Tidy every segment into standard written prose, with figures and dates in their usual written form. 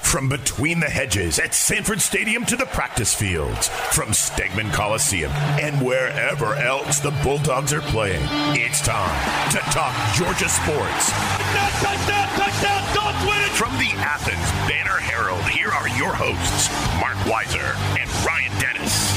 From between the hedges at Sanford Stadium to the practice fields, from Stegman Coliseum and wherever else the Bulldogs are playing, it's time to talk Georgia sports. Touchdown, Dogs win it! From the Athens Banner Herald, here are your hosts, Mark Weiser and Ryan Dennis.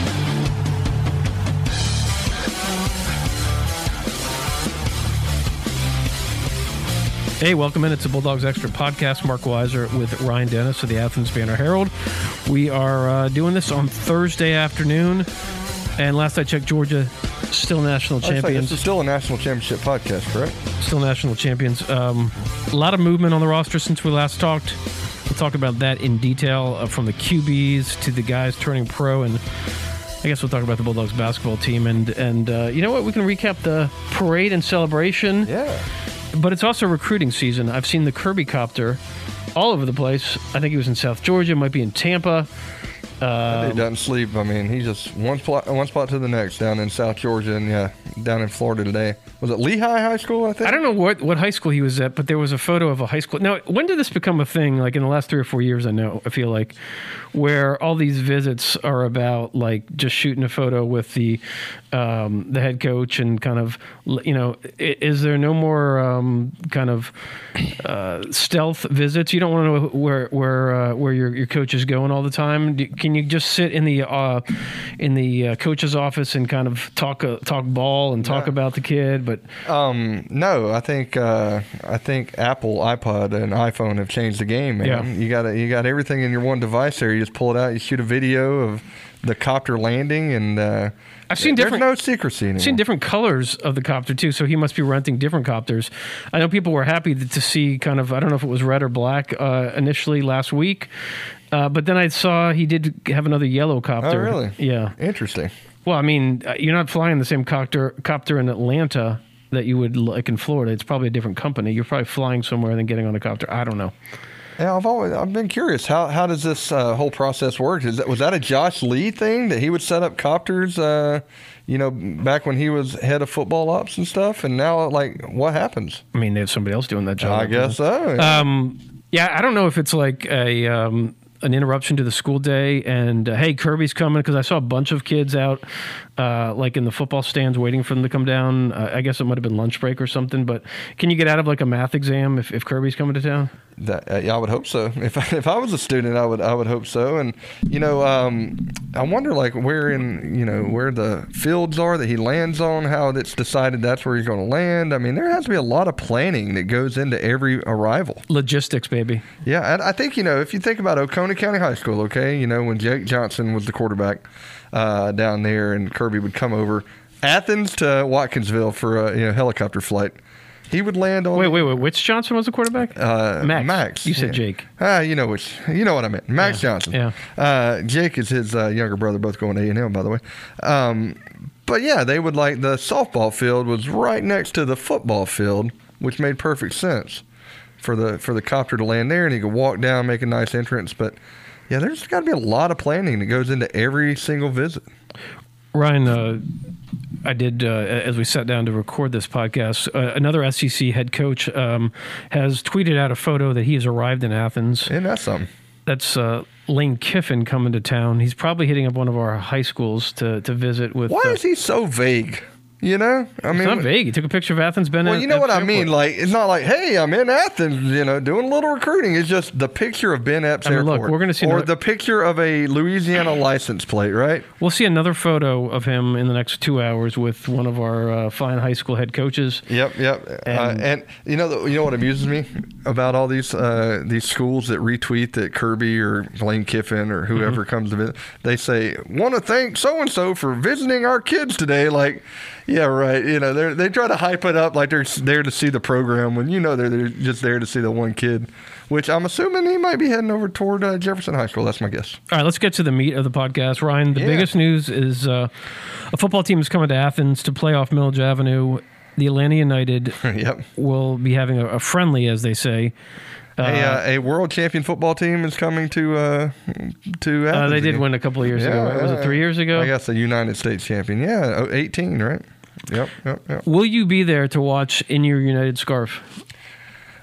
Hey, welcome in. It's the Bulldogs Extra Podcast. Mark Weiser with Ryan Dennis of the Athens Banner Herald. We are doing this on Thursday afternoon, and last I checked, Georgia still national champions. This is still a national championship podcast, correct? Still national champions. A lot of movement on the roster since we last talked. We'll talk about that in detail, from the QBs to the guys turning pro, and I guess we'll talk about the Bulldogs basketball team. And you know what? We can recap the parade and celebration. Yeah. But it's also recruiting season. I've seen the Kirby copter all over the place. I think he was in South Georgia, might be in Tampa. He doesn't sleep. I mean, he's just one spot to the next down in South Georgia and down in Florida today. Was it Lehigh High School, I think? I don't know what high school he was at, but there was a photo of a high school. Now, when did this become a thing? Like in the last 3 or 4 years, I feel like, where all these visits are about like just shooting a photo with the head coach and kind of, you know, is there no more kind of stealth visits? You don't want to know where your coach is going all the time. Can you just sit in the coach's office and kind of talk ball and talk about the kid? But no, I think Apple, iPod, and iPhone have changed the game, man. Yeah. You got everything in your one device there. You just pull it out, you shoot a video of the copter landing, and I've seen there's no secrecy anymore. I've seen different colors of the copter too, so he must be renting different copters. I know people were happy to see kind of, I don't know if it was red or black initially last week, but then I saw he did have another yellow copter. Oh, really? Yeah. Interesting. Well, I mean, you're not flying the same copter in Atlanta that you would like in Florida. It's probably a different company. You're probably flying somewhere and then getting on a copter. I don't know. Yeah, I've been curious. How does this whole process work? Was that a Josh Lee thing that he would set up copters? Back when he was head of football ops and stuff, and now like what happens? I mean, they have somebody else doing that job. I guess so. Yeah, I don't know if it's like an interruption to the school day and hey, Kirby's coming, because I saw a bunch of kids out like in the football stands waiting for them to come down. I guess it might have been lunch break or something, but can you get out of like a math exam if Kirby's coming to town? I would hope so. If I was a student, I would hope so. And I wonder like where the fields are that he lands on, how it's decided that's where he's going to land. I mean, there has to be a lot of planning that goes into every arrival. Logistics, baby. Yeah, and I think if you think about Oconee County High School, okay, when Jake Johnson was the quarterback down there, and Kirby would come over Athens to Watkinsville for a helicopter flight. He would land on. Wait. Which Johnson was the quarterback? Max. You said Jake. You know what I meant. Max Johnson. Yeah. Jake is his younger brother, both going to A&M, by the way. But yeah, they would like the softball field was right next to the football field, which made perfect sense for the copter to land there, and he could walk down, make a nice entrance. But yeah, there's got to be a lot of planning that goes into every single visit. Ryan, I did, as we sat down to record this podcast, another SEC head coach has tweeted out a photo that he has arrived in Athens. And that's something. That's Lane Kiffin coming to town. He's probably hitting up one of our high schools to visit with. Why is he so vague? I mean, it's not vague. He took a picture of Athens. Well, you know what I mean. Like, it's not like, hey, I'm in Athens, doing a little recruiting. It's just the picture of Ben Epps Airport. Look, we're going to see the picture of a Louisiana license plate, right? We'll see another photo of him in the next 2 hours with one of our fine high school head coaches. Yep. And you know what amuses me about all these schools that retweet that Kirby or Lane Kiffin or whoever comes to visit, they say, want to thank so and so for visiting our kids today. Like. Yeah, right. They try to hype it up like they're there to see the program when they're just there to see the one kid, which I'm assuming he might be heading over toward Jefferson High School. That's my guess. All right, let's get to the meat of the podcast. Ryan, the biggest news is a football team is coming to Athens to play off Millage Avenue. The Atlanta United will be having a friendly, as they say. A world champion football team is coming to Athens. They did win a couple of years ago, right? Was it 3 years ago? I guess a United States champion. Yeah, 18, right? Yep. Will you be there to watch in your United scarf?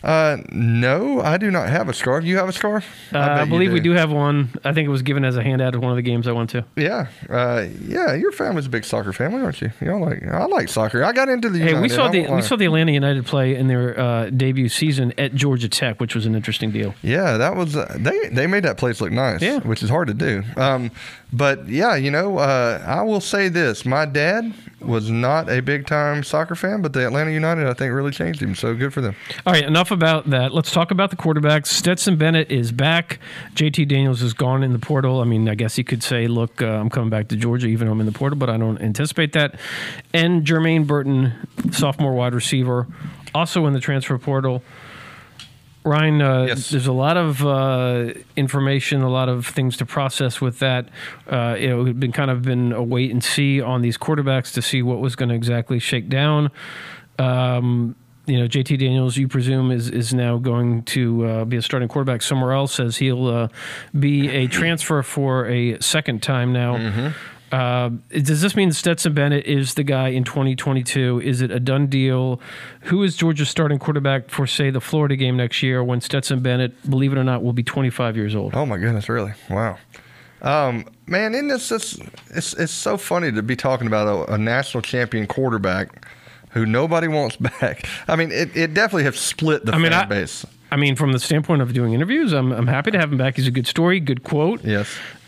No, I do not have a scarf. You have a scarf? I believe we do have one. I think it was given as a handout at one of the games I went to. Yeah. Your family's a big soccer family, aren't you? I like soccer. I got into the United. Hey, we saw the Atlanta United play in their debut season at Georgia Tech, which was an interesting deal. Yeah, that was they made that place look nice, which is hard to do. But yeah, I will say this: my dad was not a big time soccer fan, but the Atlanta United, I think, really changed him. So good for them. All right, enough about that. Let's talk about the quarterbacks. Stetson Bennett is back. JT Daniels is gone in the portal. I mean, I guess you could say, look, I'm coming back to Georgia, even though I'm in the portal, but I don't anticipate that. And Jermaine Burton, sophomore wide receiver, also in the transfer portal. Ryan, yes. There's a lot of information, a lot of things to process with that. It had been a wait and see on these quarterbacks to see what was going to exactly shake down. JT Daniels, you presume, is now going to be a starting quarterback somewhere else, as he'll be a transfer for a second time now. Mm-hmm. Does this mean Stetson Bennett is the guy in 2022? Is it a done deal? Who is Georgia's starting quarterback for, say, the Florida game next year when Stetson Bennett, believe it or not, will be 25 years old? Oh, my goodness, really? Wow. Man, isn't this just, it's so funny to be talking about a national champion quarterback who nobody wants back. I mean, it definitely has split the fan base. I mean, from the standpoint of doing interviews, I'm happy to have him back. He's a good story, good quote. Yes.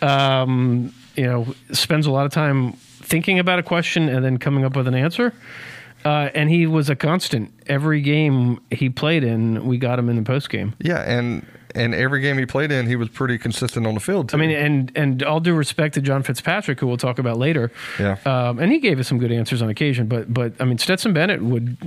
Spends a lot of time thinking about a question and then coming up with an answer. And he was a constant. Every game he played in, we got him in the postgame. Yeah, and every game he played in, he was pretty consistent on the field, too. I mean, and all due respect to John Fitzpatrick, who we'll talk about later. Yeah. And he gave us some good answers on occasion. But I mean, Stetson Bennett would,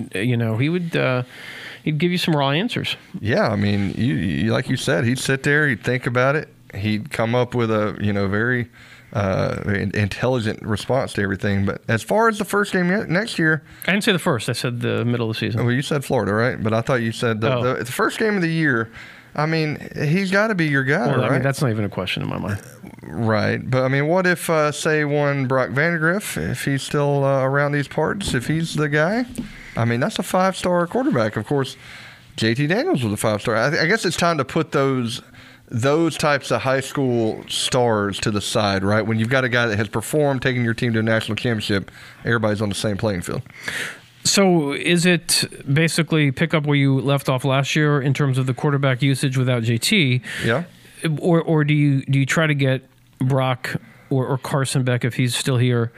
he'd give you some raw answers. Yeah, I mean, you like you said, he'd sit there, he'd think about it, he'd come up with a very intelligent response to everything. But as far as the first game next year, I didn't say the first. I said the middle of the season. Well, you said Florida, right? But I thought you said the first game of the year. I mean, he's got to be your guy, right? I mean, that's not even a question in my mind. Right. But, I mean, what if, say, one Brock Vandagriff, if he's still around these parts, if he's the guy? I mean, that's a 5-star quarterback. Of course, JT Daniels was a 5-star. I guess it's time to put those types of high school stars to the side, right? When you've got a guy that has performed, taking your team to a national championship, everybody's on the same playing field. So is it basically pick up where you left off last year in terms of the quarterback usage without JT? Yeah. Or do you try to get Brock or Carson back if he's still here,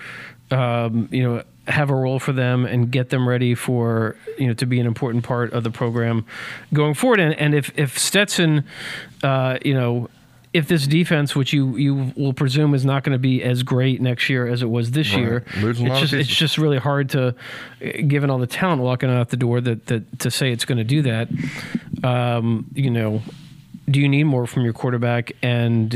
have a role for them and get them ready for, to be an important part of the program going forward? And if Stetson, if this defense, which you will presume is not going to be as great next year as it was this year, it's just really hard to, given all the talent walking out the door, that to say it's going to do that. Do you need more from your quarterback? And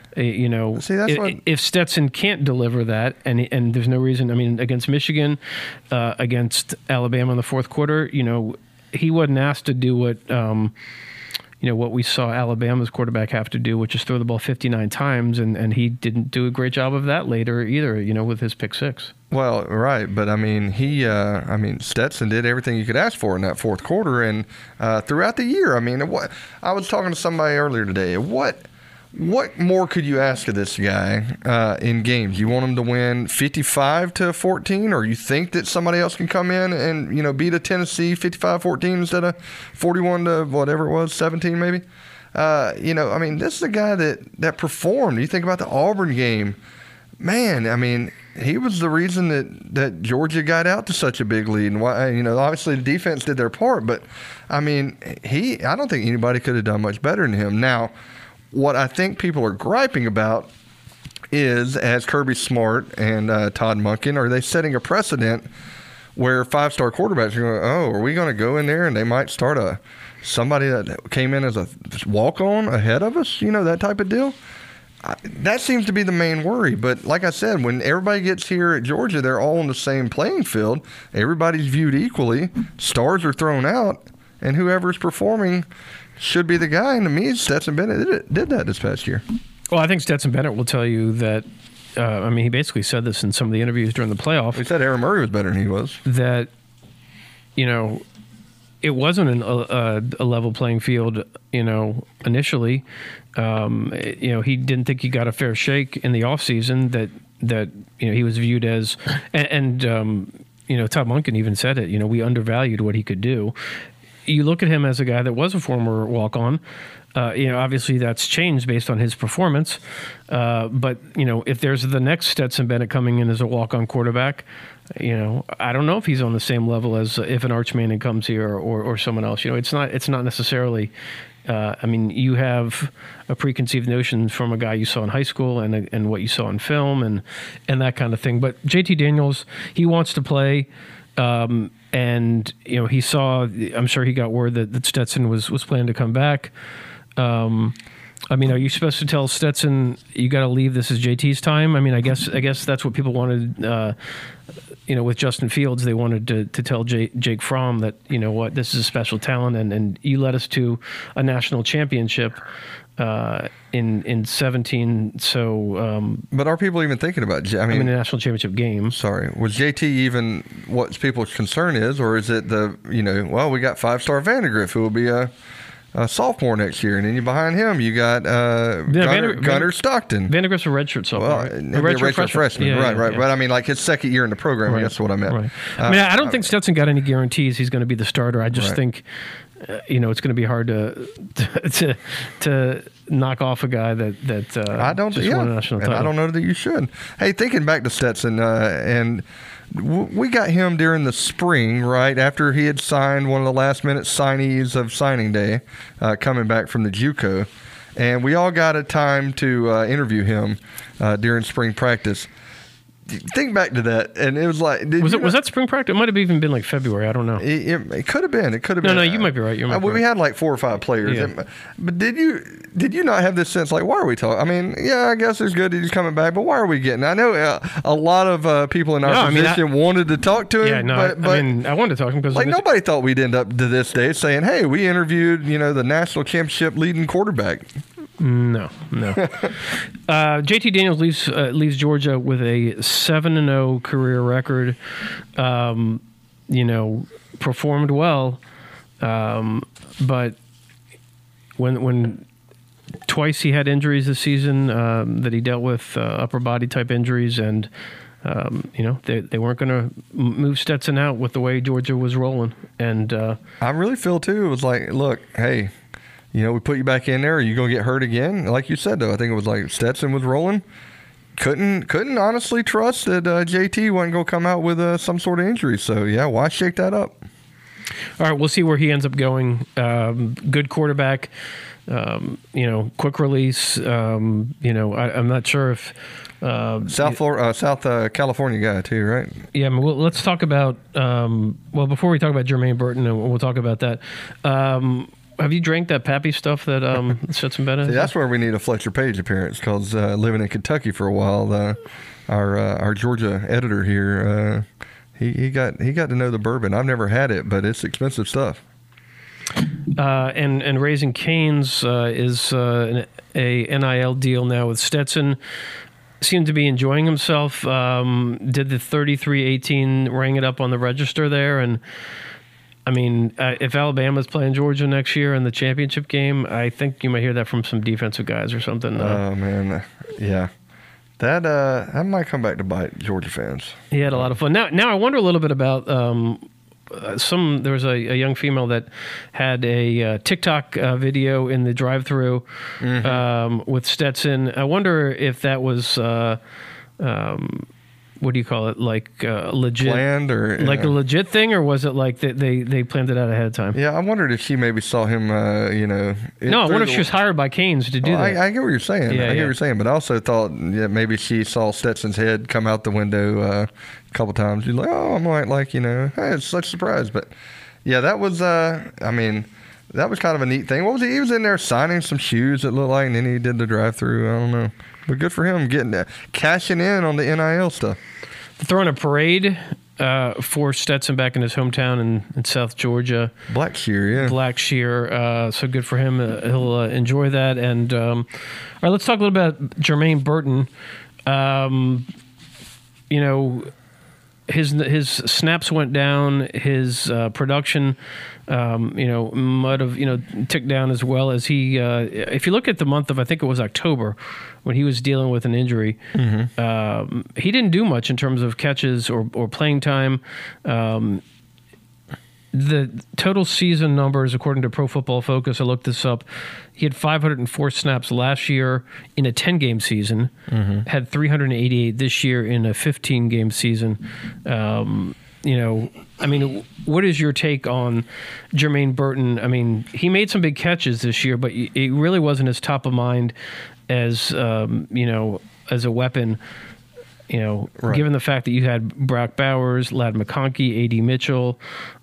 if Stetson can't deliver that, and there's no reason. I mean, against Michigan, against Alabama in the fourth quarter, he wasn't asked to do what. What we saw Alabama's quarterback have to do, which is throw the ball 59 times, and he didn't do a great job of that later either, with his pick six. Well, right, but I mean, Stetson did everything you could ask for in that fourth quarter, and throughout the year. I mean, I was talking to somebody earlier today. What more could you ask of this guy in games? You want him to win 55-14, or you think that somebody else can come in and beat a Tennessee 55-14 instead of 41-17 maybe? I mean, this is a guy that performed. You think about the Auburn game, man. I mean, he was the reason that Georgia got out to such a big lead, and why obviously the defense did their part, but I mean, I don't think anybody could have done much better than him. Now, what I think people are griping about is, as Kirby Smart and Todd Monken, are they setting a precedent where 5-star quarterbacks are going, are we going to go in there and they might start somebody that came in as a walk-on ahead of us, that type of deal? That seems to be the main worry. But like I said, when everybody gets here at Georgia, they're all on the same playing field. Everybody's viewed equally. Stars are thrown out, and whoever's performing should be the guy. And to me, Stetson Bennett did that this past year. Well, I think Stetson Bennett will tell you that, he basically said this in some of the interviews during the playoff. He said Aaron Murray was better than he was. That, it wasn't a level playing field, initially. He didn't think he got a fair shake in the offseason that he was viewed as, and Todd Monken even said it, we undervalued what he could do. You look at him as a guy that was a former walk-on. Obviously that's changed based on his performance. But if there's the next Stetson Bennett coming in as a walk-on quarterback, I don't know if he's on the same level as if an Arch Manning comes here or someone else. It's not necessarily. You have a preconceived notion from a guy you saw in high school and what you saw in film and that kind of thing. But JT Daniels, he wants to play. And he saw. I'm sure he got word that Stetson was planning to come back. Are you supposed to tell Stetson you got to leave? This is JT's time. I guess that's what people wanted. With Justin Fields, they wanted to tell Jake Fromm that this is a special talent, and you led us to a national championship in 17. So, but are people even thinking about? a national championship game. Sorry, was JT even what people's concern is, or is it we got 5-star Vandegrift who will be a sophomore next year, and then behind him you got Gunnar Stockton. Vandegrift's a redshirt sophomore. A redshirt freshman. Yeah, right. Yeah. But his second year in the program. Right. I guess what I meant. Right. I don't think Stetson got any guarantees he's going to be the starter. I just think, it's going to be hard to knock off a guy that I don't. Just won a national title. I don't know that you should. Hey, thinking back to Stetson and. We got him during the spring, right after he had signed one of the last-minute signees of signing day, coming back from the JUCO, and we all got a time to interview him during spring practice. Think back to that, and it was like, was that spring practice? It might have even been like February. I don't know. It could have been. It could have been. No, you might be right. We had like 4 or 5 players. Yeah. But did you not have this sense like, why are we talking? I guess it's good that he's coming back, but why are we getting? I know a lot of people in our position wanted to talk to him. Yeah, no, I wanted to talk to him because nobody thought we'd end up to this day saying, hey, we interviewed the national championship leading quarterback. No. JT Daniels leaves Georgia with a 7-0 career record. Performed well, but when twice he had injuries this season that he dealt with, upper body type injuries, and they weren't going to move Stetson out with the way Georgia was rolling. And I really feel too. It was like, look, hey. We put you back in there. Are you going to get hurt again? Like you said, though, I think it was like Stetson was rolling. Couldn't honestly trust that JT wasn't going to come out with some sort of injury. So, why shake that up? All right, we'll see where he ends up going. Good quarterback, quick release. I'm not sure if... South California guy, too, right? Yeah, let's talk about... before we talk about Jermaine Burton, and we'll talk about that... have you drank that Pappy stuff that Stetson Bennett? See, that's where we need a Fletcher Page appearance, because living in Kentucky for a while, our Georgia editor here, he got to know the bourbon. I've never had it, but it's expensive stuff. And Raising Cane's is a NIL deal now with Stetson. Seemed to be enjoying himself. Did the 33-18, rang it up on the register there, and. If Alabama's playing Georgia next year in the championship game, I think you might hear that from some defensive guys or something. Oh, man. Yeah. That might come back to bite Georgia fans. He had a lot of fun. Now I wonder a little bit about there was a young female that had a TikTok video in the drive-thru with Stetson. I wonder if that was... what do you call it? Like legit, planned or like a legit thing, or was it like they planned it out ahead of time? Yeah, I wondered if she maybe saw him. No, I wonder if she was hired by Canes to do that. I get what you're saying. Yeah, I get what you're saying, but I also thought maybe she saw Stetson's head come out the window a couple times. She's like, oh, I might hey, it's such a surprise. But yeah, that was. That was kind of a neat thing. What was he? He was in there signing some shoes. It looked like, and then he did the drive-through. I don't know. But good for him cashing in on the NIL stuff. Throwing a parade for Stetson back in his hometown in South Georgia. Blackshear. So good for him. He'll enjoy that. And all right, let's talk a little bit about Jermaine Burton. his snaps went down, his production, might have ticked down as well as he. If you look at the month of, I think it was October, when he was dealing with an injury, he didn't do much in terms of catches or playing time. The total season numbers, according to Pro Football Focus, I looked this up. He had 504 snaps last year in a 10-game season, had 388 this year in a 15-game season. What is your take on Jermaine Burton? I mean, he made some big catches this year, but it really wasn't as top of mind as, as a weapon. Right. Given the fact that you had Brock Bowers, Ladd McConkey, A.D. Mitchell,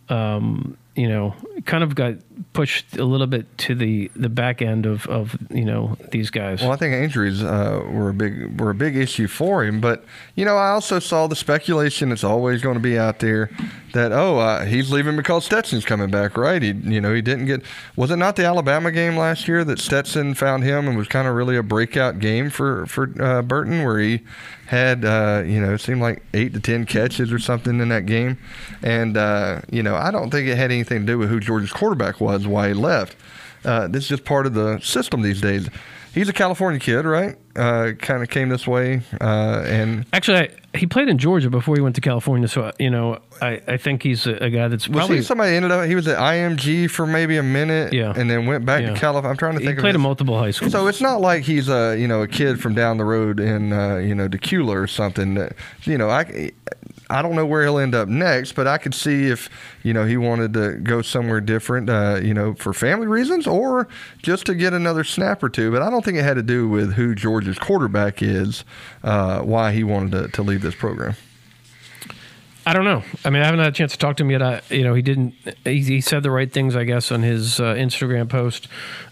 kind of got pushed a little bit to the back end of these guys. Well, I think injuries were a big issue for him, but I also saw the speculation that's always going to be out there that he's leaving because Stetson's coming back, right? He didn't get. Was it not the Alabama game last year that Stetson found him and was kind of really a breakout game for Burton, where he had it seemed like 8 to 10 catches or something in that game, and I don't think it had anything to do with who Georgia's quarterback was, why he left. This is just part of the system these days. He's a California kid, right? Kind of came this way, and actually, he played in Georgia before he went to California. So I think he's a guy that's probably somebody ended up. He was at IMG for maybe a minute, and then went back to California. I'm trying to think. He played in multiple high schools, so it's not like he's a kid from down the road in Decula or something. I don't know where he'll end up next, but I could see if he wanted to go somewhere different, for family reasons or just to get another snap or two. But I don't think it had to do with who Georgia's quarterback is, why he wanted to leave this program. I don't know. I mean, I haven't had a chance to talk to him yet. He didn't. He said the right things, I guess, on his Instagram post.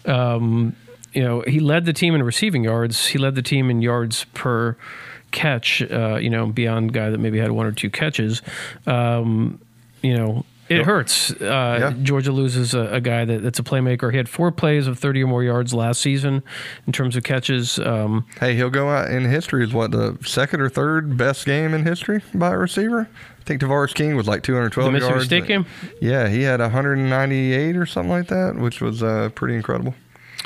He led the team in receiving yards. He led the team in yards per catch, beyond guy that maybe had 1 or 2 catches. It hurts. Georgia loses a guy that's a playmaker. He had 4 plays of 30 or more yards last season in terms of catches. He'll go out in history as the second or third best game in history by a receiver. I think Tavares King was like 212 yards. The Mississippi State game? Yeah, he had 198 or something like that, which was pretty incredible.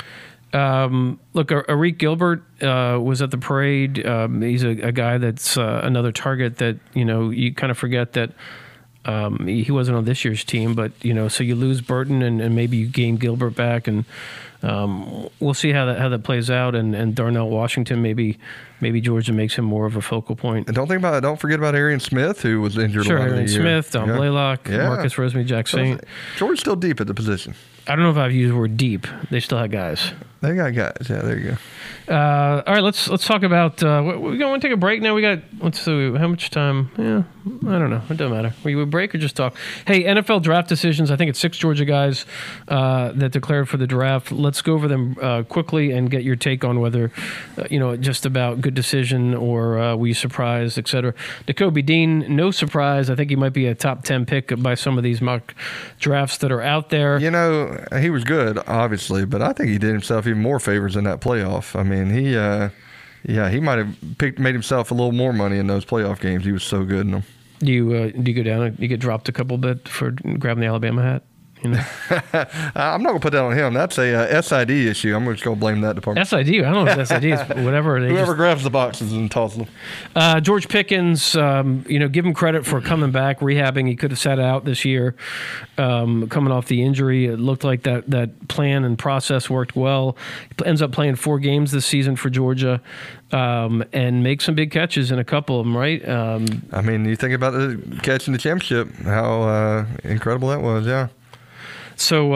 Look, Arik Gilbert was at the parade. He's a guy that's another target that you kind of forget that he wasn't on this year's team, but so you lose Burton and maybe you gain Gilbert back, and we'll see how that plays out. And Darnell Washington, maybe Georgia makes him more of a focal point. And don't forget about Arian Smith, who was injured. Sure, a lot Arian of the year. Smith, Don Blaylock, Marcus Rosemy-Jacksaint. Georgia's still deep at the position. I don't know if I've used the word deep. They still have guys. They got guys. Yeah, there you go. All right, let's talk about. We're going to take a break now. We got. Let's see. How much time? Yeah, I don't know. It doesn't matter. We break or just talk. Hey, NFL draft decisions. I think it's 6 Georgia guys that declared for the draft. Let's go over them quickly and get your take on whether just about good decision or were you surprised, etc. Nakobe Dean, no surprise. I think he might be a top 10 pick by some of these mock drafts that are out there. He was good, obviously, but I think he did himself even more favors in that playoff. I mean, he might have made himself a little more money in those playoff games. He was so good in them. Do you go down? You get dropped a couple bit for grabbing the Alabama hat? I'm not going to put that on him. That's a SID issue. I'm just going to blame that department. SID? I don't know if it's SID. It's whatever. Whoever grabs the boxes and tosses them. George Pickens, give him credit for coming back, rehabbing. He could have sat out this year coming off the injury. It looked like that plan and process worked well. He ends up playing 4 games this season for Georgia and makes some big catches in a couple of them, right? I mean, you think about the catch in the championship, how incredible that was, yeah. So,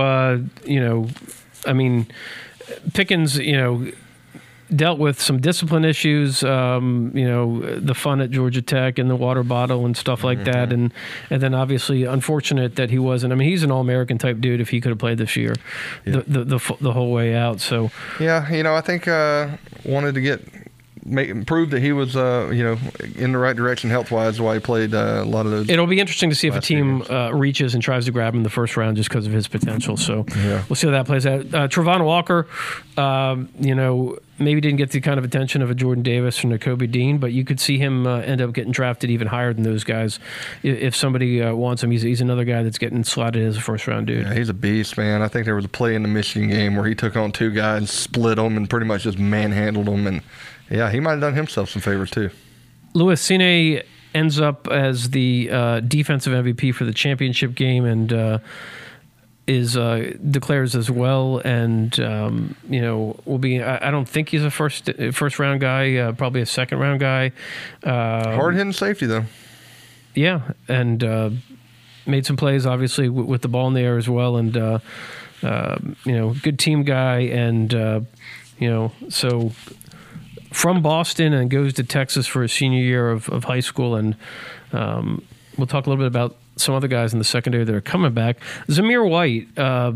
Pickens, dealt with some discipline issues, the fun at Georgia Tech and the water bottle and stuff like that. And then obviously unfortunate that he wasn't. I mean, he's an All-American type dude if he could have played this year, the whole way out. So, yeah, I think wanted to prove that he was, in the right direction health-wise while he played a lot of those. It'll be interesting to see if a team reaches and tries to grab him in the first round just because of his potential. So we'll see how that plays out. Travon Walker, maybe didn't get the kind of attention of a Jordan Davis or Nakobe Dean, but you could see him end up getting drafted even higher than those guys if somebody wants him. He's another guy that's getting slotted as a first-round dude. Yeah, he's a beast, man. I think there was a play in the Michigan game where he took on 2 guys, split them, and pretty much just manhandled them. And, yeah, he might have done himself some favors too. Louis Cine ends up as the defensive MVP for the championship game and is declares as well, and will be. I don't think he's a first round guy. Probably a second round guy. Hard hitting safety though. Yeah, and made some plays obviously with the ball in the air as well, and good team guy, and so from Boston and goes to Texas for his senior year of high school, and we'll talk a little bit about some other guys in the secondary that are coming back. Zamir White,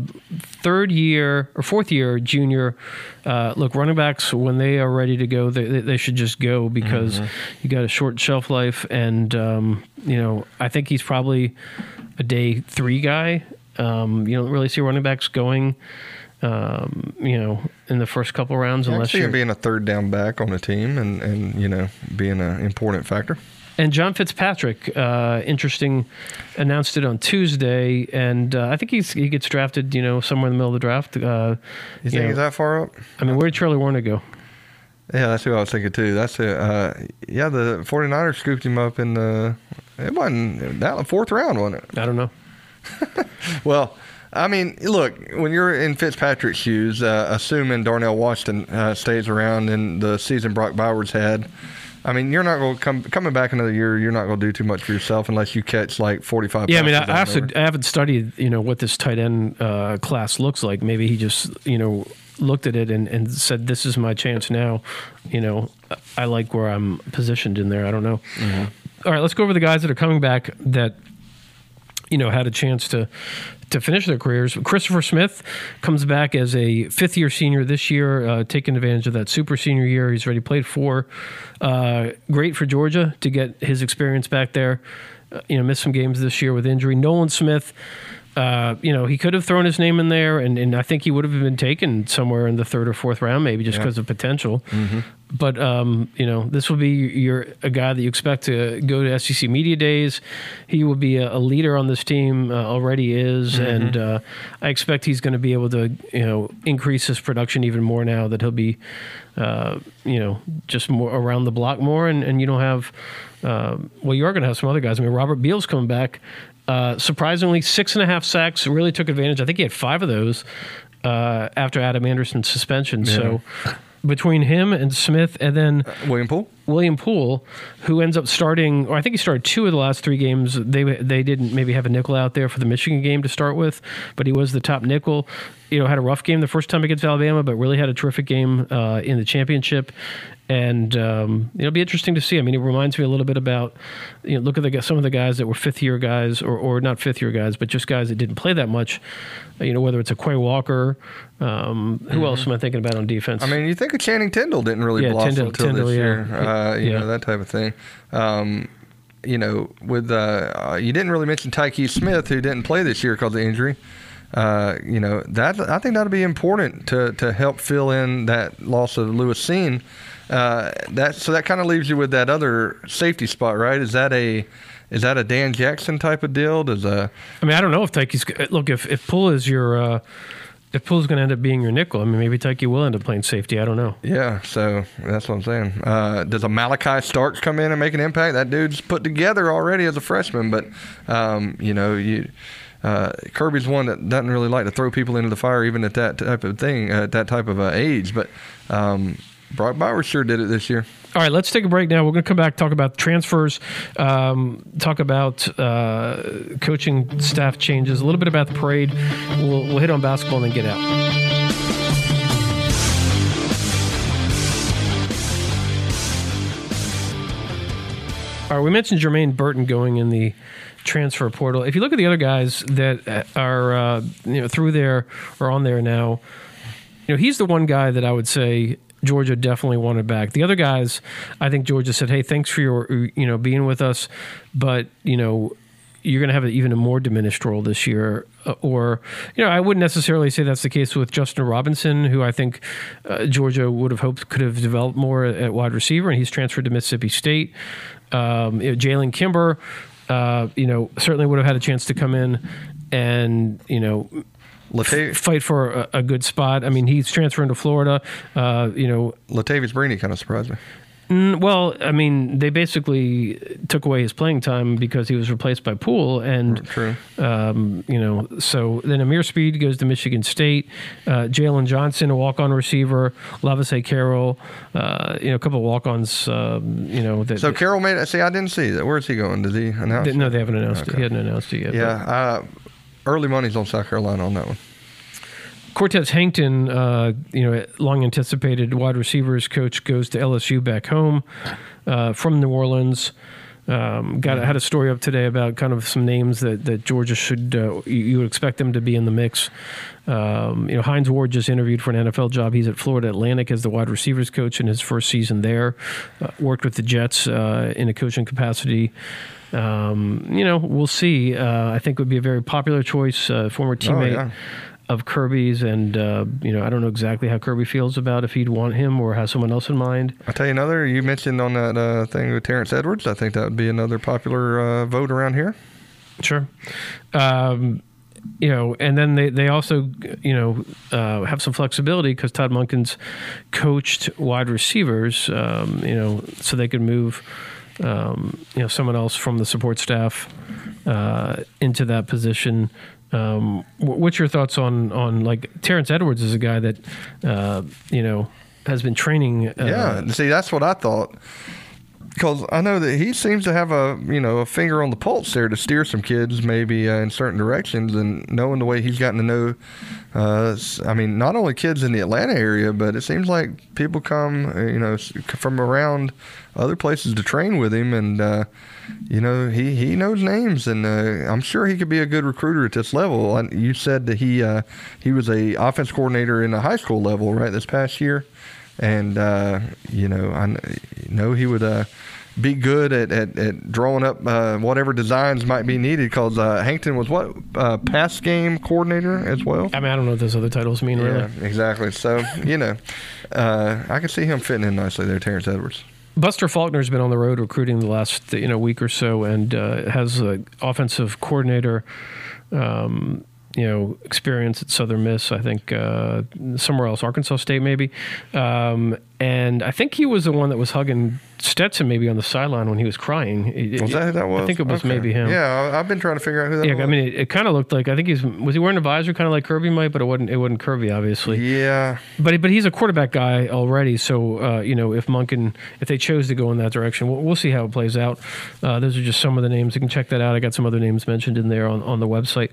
fourth year junior. Look, running backs, when they are ready to go, they should just go because you got a short shelf life. And, I think he's probably a day 3 guy. You don't really see running backs going, in the first couple rounds. Unless you're being a third down back on a team and being an important factor. And John Fitzpatrick, interesting, announced it on Tuesday, and I think he gets drafted, somewhere in the middle of the draft. You think he's that far up? I mean, where did Charlie Warner go? Yeah, that's who I was thinking too. That's it. The 49ers scooped him up in it wasn't that 4th round, wasn't it? I don't know. Well, I mean, look, when you're in Fitzpatrick's shoes, assuming Darnell Washington stays around in the season Brock Bowers had, I mean, you're not going to coming back another year. You're not going to do too much for yourself unless you catch like 45. Yeah, I mean, I haven't studied, what this tight end class looks like. Maybe he just, looked at it and said, "This is my chance now." I like where I'm positioned in there. I don't know. Mm-hmm. All right, let's go over the guys that are coming back that had a chance to finish their careers. Christopher Smith comes back as a 5th-year senior this year, taking advantage of that super senior year. He's already played 4. Great for Georgia to get his experience back there. Missed some games this year with injury. Nolan Smith, he could have thrown his name in there, and I think he would have been taken somewhere in the 3rd or 4th round, maybe just because of potential. Mm-hmm. But, this will be a guy that you expect to go to SEC Media Days. He will be a leader on this team, already is, and I expect he's going to be able to, increase his production even more now that he'll be, just more around the block more, and you don't have, you are going to have some other guys. I mean, Robert Beal's coming back. Surprisingly, 6.5 sacks, really took advantage. I think he had 5 of those after Adam Anderson's suspension. Yeah. So between him and Smith and then William Poole, who ends up starting, or I think he started 2 of the last 3 games. They didn't maybe have a nickel out there for the Michigan game to start with, but he was the top nickel. Had a rough game the first time against Alabama, but really had a terrific game in the championship. And it'll be interesting to see. I mean, it reminds me a little bit about, look at some of the guys that were 5th-year guys, or not 5th-year guys, but just guys that didn't play that much. Whether it's a Quay Walker, who else am I thinking about on defense? I mean, you think of Channing Tindall didn't really blossom until this year. That type of thing. You didn't really mention Tyke Smith, who didn't play this year because of injury. That I think that'll be important to help fill in that loss of Louis Cine. That kind of leaves you with that other safety spot, right? Is that a Dan Jackson type of deal? I don't know if Tyke's look if Poole is your if Poole's going to end up being your nickel. I mean, maybe Tyke will end up playing safety. I don't know. Yeah, so that's what I'm saying. Does a Malachi Starks come in and make an impact? That dude's put together already as a freshman, but Kirby's one that doesn't really like to throw people into the fire, even at that type of thing, at that type of age. But Brock Bowers sure did it this year. All right, let's take a break now. We're going to come back, talk about transfers, talk about coaching staff changes, a little bit about the parade. We'll hit on basketball and then get out. All right, we mentioned Jermaine Burton going in the transfer portal. If you look at the other guys that are through there or on there now, he's the one guy that I would say Georgia definitely wanted back. The other guys, I think Georgia said, "Hey, thanks for your being with us, but you're going to have even a more diminished role this year. Or, I wouldn't necessarily say that's the case with Justin Robinson, who I think Georgia would have hoped could have developed more at wide receiver, and he's transferred to Mississippi State. Jalen Kimber, certainly would have had a chance to come in and, fight for a good spot. I mean, he's transferring to Florida. Latavius Brini kind of surprised me. Well, I mean, they basically took away his playing time because he was replaced by Poole, and True. So then Amir Speed goes to Michigan State. Jalen Johnson, a walk-on receiver. Lavasay Carroll, a couple of walk-ons. So Carroll made it. See, I didn't see that. Where's he going? Did he announce? No, they haven't announced it. He hadn't announced it yet. Yeah, early money's on South Carolina on that one. Cortez Hankton, long anticipated wide receivers coach, goes to LSU back home from New Orleans. Had a story up today about kind of some names that Georgia should you would expect them to be in the mix. Hines Ward just interviewed for an NFL job. He's at Florida Atlantic as the wide receivers coach in his first season there. Worked with the Jets in a coaching capacity. We'll see. I think it would be a very popular choice. Former teammate of Kirby's, and I don't know exactly how Kirby feels about if he'd want him or has someone else in mind. I'll tell you another. You mentioned on that thing with Terrence Edwards. I think that would be another popular vote around here. Sure. And then they also, have some flexibility because Todd Monken's coached wide receivers, so they could move, someone else from the support staff into that position. What's your thoughts on like Terrence Edwards is a guy that, has been training. See, that's what I thought. Because I know that he seems to have a finger on the pulse there to steer some kids maybe in certain directions, and knowing the way he's gotten to know, not only kids in the Atlanta area, but it seems like people come, from around other places to train with him, and he knows names, and I'm sure he could be a good recruiter at this level. You said that he was a offense coordinator in the high school level, right, this past year, and I know he would be good at drawing up whatever designs might be needed, because Hankton was pass game coordinator as well. I don't know what those other titles mean, really. Yeah, exactly. So, I can see him fitting in nicely there, Terrence Edwards. Buster Faulkner's been on the road recruiting the last week or so, and has an offensive coordinator experience at Southern Miss, I think somewhere else, Arkansas State maybe. And I think he was the one that was hugging Stetson maybe on the sideline when he was crying. Was that who that was? I think it was maybe him. Yeah, I've been trying to figure out who that was. I mean, it kind of looked like, I think was he wearing a visor kind of like Kirby might, but it wasn't Kirby, obviously. Yeah. But he's a quarterback guy already, so, if they chose to go in that direction, we'll see how it plays out. Those are just some of the names. You can check that out. I got some other names mentioned in there on the website.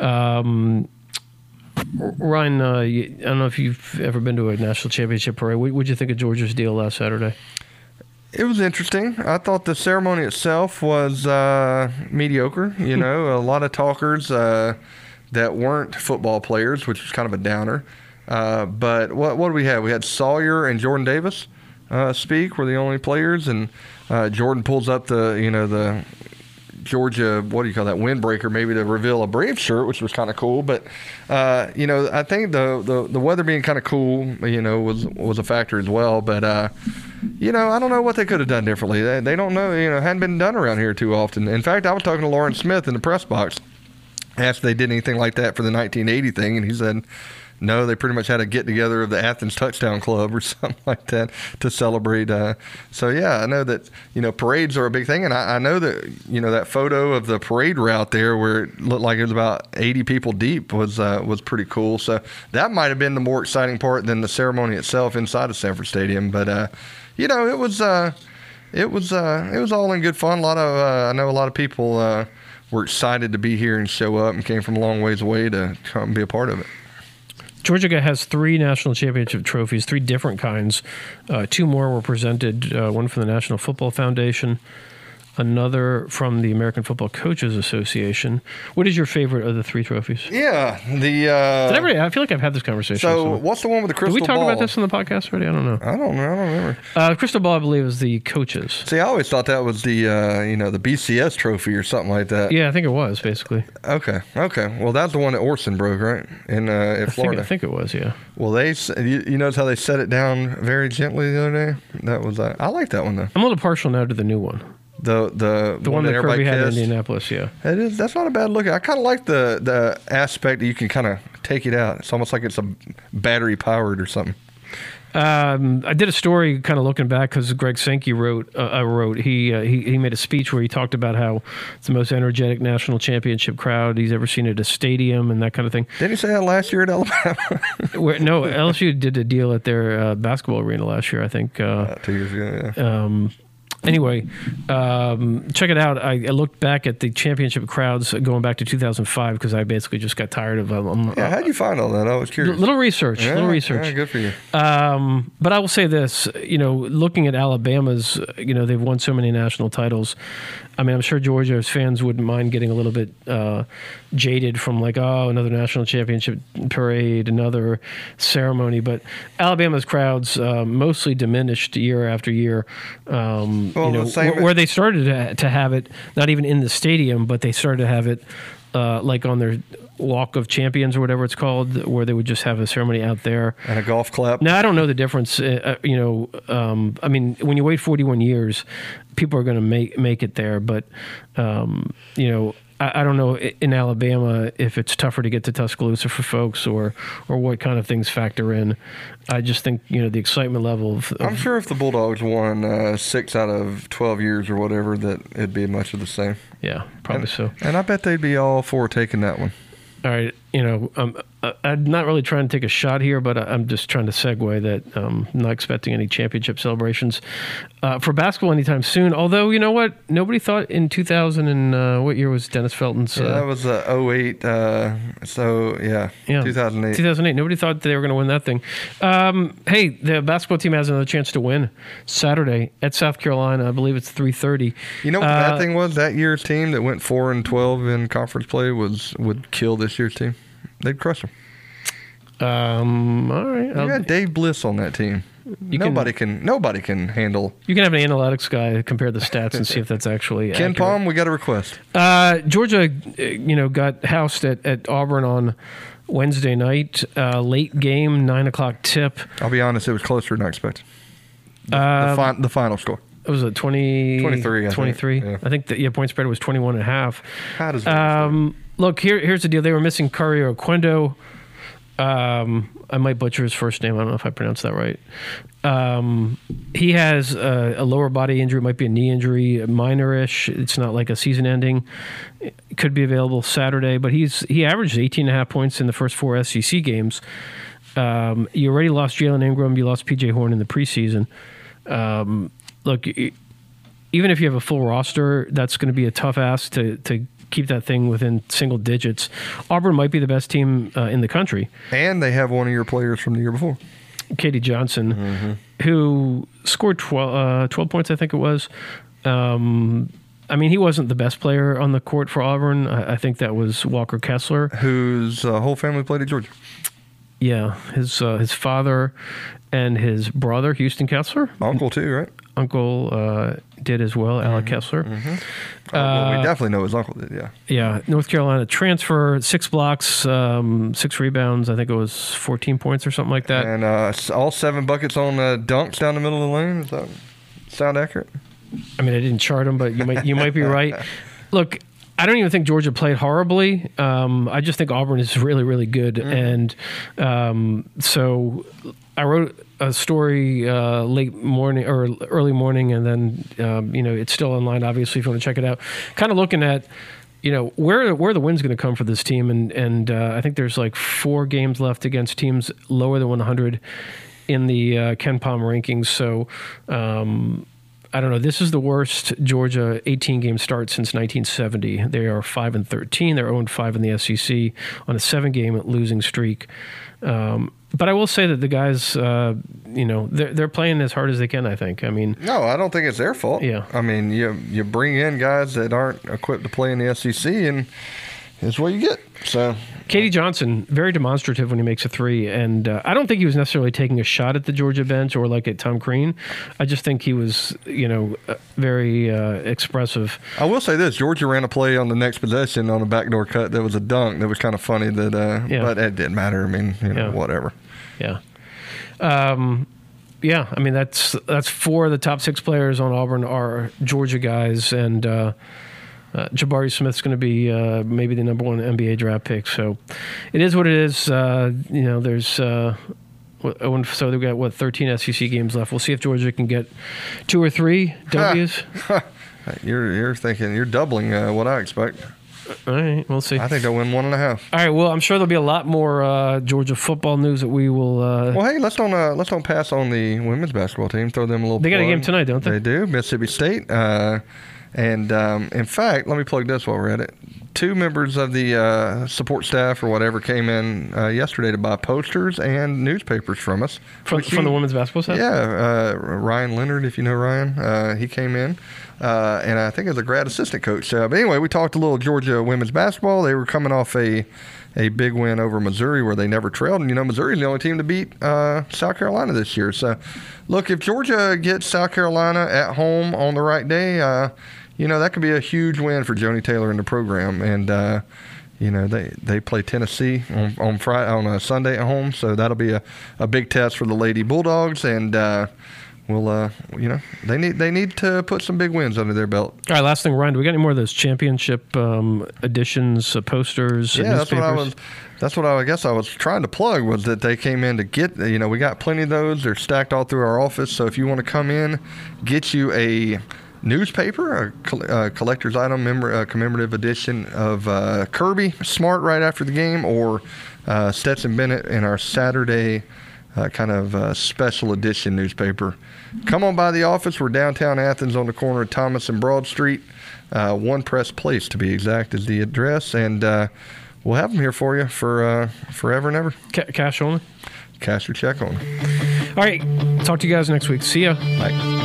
Ryan, I don't know if you've ever been to a national championship parade. What did you think of Georgia's deal last Saturday? It was interesting. I thought the ceremony itself was mediocre. A lot of talkers that weren't football players, which was kind of a downer. But what did we have? We had Sawyer and Jordan Davis speak. Were the only players, and Jordan pulls up the Georgia, what do you call that, windbreaker, maybe to reveal a Brave shirt, which was kind of cool. But I think the weather being kind of cool, was a factor as well. But I don't know what they could have done differently. They don't know, hadn't been done around here too often. In fact, I was talking to Lawrence Smith in the press box, asked if they did anything like that for the 1980 thing, and he said no, they pretty much had a get-together of the Athens Touchdown Club or something like that to celebrate. So, yeah, I know that, parades are a big thing. And I know that, that photo of the parade route there where it looked like it was about 80 people deep was pretty cool. So that might have been the more exciting part than the ceremony itself inside of Sanford Stadium. But, it was all in good fun. I know a lot of people were excited to be here and show up and came from a long ways away to come and be a part of it. Georgia has 3 national championship trophies, 3 different kinds. 2 more were presented, one from the National Football Foundation, another from the American Football Coaches Association. What is your favorite of the 3 trophies? Yeah, I feel like I've had this conversation. So what's the one with the crystal ball? Did we talk about this on the podcast already? I don't know. I don't remember. Crystal ball, I believe, is the coaches. See, I always thought that was the the BCS trophy or something like that. Yeah, I think it was basically. Okay. Well, that's the one that Orson broke, right? In Florida. I think it was. Yeah. Well, you notice how they set it down very gently the other day. That was I like that one though. I'm a little partial now to the new one. The one that everybody Kirby had in kissed. Indianapolis, yeah. It is. That's not a bad look. I kind of like the aspect that you can kind of take it out. It's almost like it's a battery powered or something. I did a story kind of looking back because Greg Sankey wrote. He made a speech where he talked about how it's the most energetic national championship crowd he's ever seen at a stadium and that kind of thing. Didn't he say that last year at Alabama? No, LSU did a deal at their basketball arena last year, I think. 2 years ago, yeah. Anyway, check it out. I looked back at the championship crowds going back to 2005 because I basically just got tired of them. How'd you find all that? I was curious. Little research. Yeah, good for you. But I will say this, looking at Alabama's, they've won so many national titles. I mean, I'm sure Georgia's fans wouldn't mind getting a little bit jaded from another national championship parade, another ceremony. But Alabama's crowds mostly diminished year after year. Where they started to have it, not even in the stadium, but they started to have it on their Walk of Champions or whatever it's called, where they would just have a ceremony out there. And a golf clap. Now, I don't know the difference. I mean, when you wait 41 years, people are going to make it there. But, I don't know in Alabama if it's tougher to get to Tuscaloosa for folks or what kind of things factor in. I just think, the excitement level of I'm sure if the Bulldogs won 6 out of 12 years or whatever, that it'd be much of the same. Yeah, probably so. And I bet they'd be all for taking that one. All right, I'm not really trying to take a shot here, but I'm just trying to segue that I'm not expecting any championship celebrations for basketball anytime soon. Although, you know what? Nobody thought in 2000 and what year was Dennis Felton's? That was 08. 2008. 2008. Nobody thought they were going to win that thing. Hey, the basketball team has another chance to win Saturday at South Carolina. I believe it's 3:30. You know what the bad thing was? That year's team that went 4-12 in conference play would kill this year's team. They'd crush them. All right. You got Dave Bliss on that team. Nobody can handle. You can have an analytics guy compare the stats and see if that's actually Ken accurate. Palm, we got a request. Georgia, got housed at Auburn on Wednesday night. Late game, 9:00 tip. I'll be honest, it was closer than I expected. The final score. It was 23. 23. Yeah. I think the point spread was 21.5. How does that look, here's the deal. They were missing Curry Oquendo. I might butcher his first name. I don't know if I pronounced that right. He has a lower body injury. It might be a knee injury, minor-ish. It's not like a season-ending. It could be available Saturday, but he averaged 18.5 points in the first 4 SEC games. You already lost Jalen Ingram. You lost P.J. Horn in the preseason. Look, even if you have a full roster, that's going to be a tough ask to keep that thing within single digits. Auburn might be the best team in the country. And they have one of your players from the year before. Katie Johnson, who scored 12 points, I think it was. I mean, he wasn't the best player on the court for Auburn. I think that was Walker Kessler. Whose whole family played at Georgia. Yeah, his father and his brother, Houston Kessler. Uncle too, right? Uncle did as well, Alec Kessler. Well, we definitely know his uncle did, yeah. Yeah, North Carolina transfer, 6 blocks, 6 rebounds. I think it was 14 points or something like that. And all 7 buckets on dunks down the middle of the lane. Does that sound accurate? I mean, I didn't chart them, but you might be right. Look, I don't even think Georgia played horribly. I just think Auburn is really, really good. And so I wrote a story late morning or early morning, and then it's still online. Obviously, if you want to check it out, kind of looking at where the win's going to come for this team, and I think there's like 4 games left against teams lower than 100 in the Ken Palm rankings. So I don't know. This is the worst Georgia 18-game start since 1970. They are 5-13. They're 0-5 in the SEC on a 7-game losing streak. But I will say that the guys, they're playing as hard as they can, I think. I mean, no, I don't think it's their fault. Yeah. I mean, you bring in guys that aren't equipped to play in the SEC, and it's what you get. So, Katie Johnson, very demonstrative when he makes a three, and I don't think he was necessarily taking a shot at the Georgia bench or like at Tom Crean. I just think he was, very expressive. I will say this: Georgia ran a play on the next possession on a backdoor cut that was a dunk. That was kind of funny. But it didn't matter. I mean, whatever. Yeah. Yeah. I mean, that's 4 of the top 6 players on Auburn are Georgia guys, and Jabari Smith's going to be maybe the number 1 NBA draft pick. So it is what it is. There's so they've got 13 SEC games left. We'll see if Georgia can get 2 or 3 W's. You're thinking you're doubling what I expect. All right, we'll see. I think they'll win 1.5. All right, well, I'm sure there'll be a lot more Georgia football news that we will. Well, hey, let's don't pass on the women's basketball team. Throw them a little. They got plug. a game tonight, don't they? They do. Mississippi State. And in fact, let me plug this while we're at it. 2 members of the support staff or whatever came in yesterday to buy posters and newspapers from us. From the women's basketball staff? Yeah. Ryan Leonard, if you know Ryan, he came in. And I think as a grad assistant coach. But anyway, we talked a little Georgia women's basketball. They were coming off a big win over Missouri where they never trailed. And, Missouri's the only team to beat South Carolina this year. So, look, if Georgia gets South Carolina at home on the right day, that could be a huge win for Joni Taylor and the program. And, they play Tennessee on Friday, on a Sunday at home. So that'll be a big test for the Lady Bulldogs. And, they need to put some big wins under their belt. All right, last thing, Ryan, do we got any more of those championship editions, posters, newspapers? That's what I guess I was trying to plug, was that they came in to get, we got plenty of those. They're stacked all through our office. So if you want to come in, get you a newspaper, a collector's item, commemorative edition of Kirby Smart right after the game, or Stetson Bennett in our Saturday special edition newspaper. Come on by the office. We're downtown Athens on the corner of Thomas and Broad Street. One Press Place, to be exact, is the address. And we'll have them here for you for forever and ever. Cash only? Cash or check only. All right. Talk to you guys next week. See ya. Bye.